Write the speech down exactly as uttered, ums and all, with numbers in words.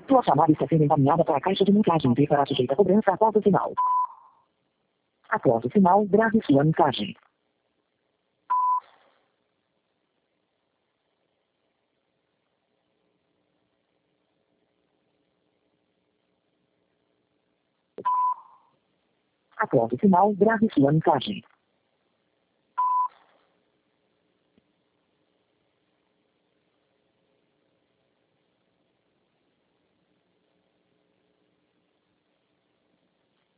Sua chamada está sendo encaminhada para a caixa de mensagem e será sujeita a cobrança após o sinal. Após o sinal, grave sua mensagem. Após o sinal, grave sua mensagem.